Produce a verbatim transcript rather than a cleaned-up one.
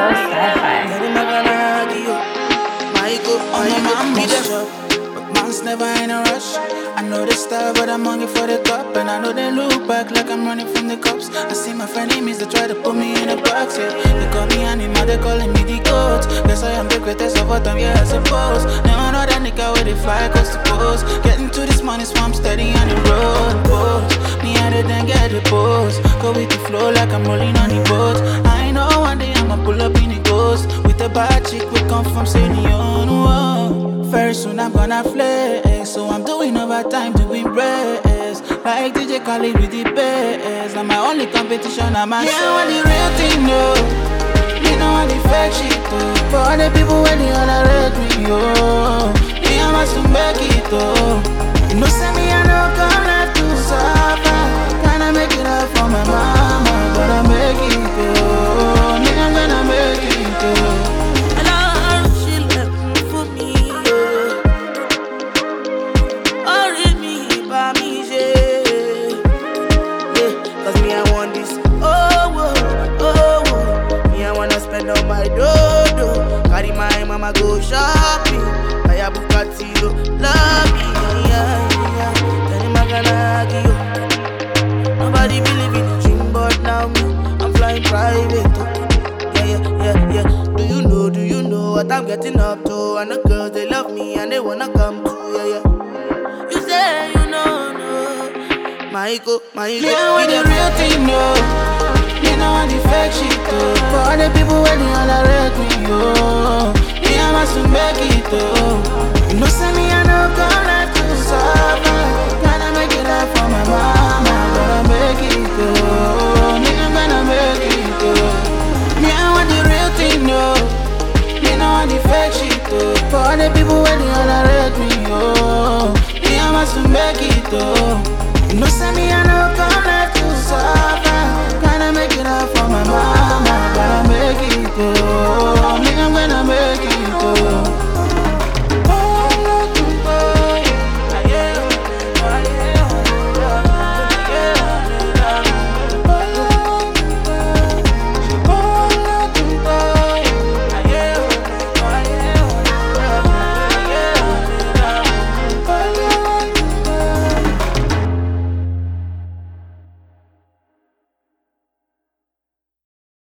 Sci-Fi. But man's never in a rush. I know the style, but I'm hungry for the cup. And I know they look back like I'm running from the cops. I see my friend enemies, they try to put me in a box, yeah. They call me animal, they calling me the goat. Guess I am the greatest of all time, yeah, I suppose. Now I know that nigga where they fly coast to coast. Getting to this money, so I'm steady on the road, post. Me and it then get the post. Go with the flow like I'm rolling on the boat. I know one day I'ma pull up in the ghost. With a bad chick, we come from Senion, whoa. Very soon I'm gonna flex, so I'm doing overtime doing breaks. Like D J Khaled with the bass. Now my only competition, I'm my yeah, I want the real thing, no. You know I the fake shit, though. For all the people when they all rate me, oh. Me, I must make it, oh. You know, send me, I know, come left to suffer. Gonna make it up for my mama. Gonna make it, oh. Me, I'm gonna make it, oh. On my dodo, carry my mama go shopping. Buy a Bugatti, love me, yeah, yeah. Tell him I gonna give you. Nobody believe in the dream, but now me, I'm flying private. Yeah, yeah, yeah, yeah. Do you know, do you know what I'm getting up to? And the girls, they love me and they wanna come too, yeah, yeah. You say you know, no. Michael, Michael. Yeah, with the real thing, no. You know I'm the fake shit, oh. For all the people when they all rate me, oh. Me, I must make it, oh. You know, send me, I know, come like to suffer. Gonna make it up for my mama. Gonna make it, oh. Me, I'm gonna make it, oh. Me, I want the real thing, no. You know I'm the fake shit, oh. For all the people when they all rate me, oh. Me, I must make it, oh.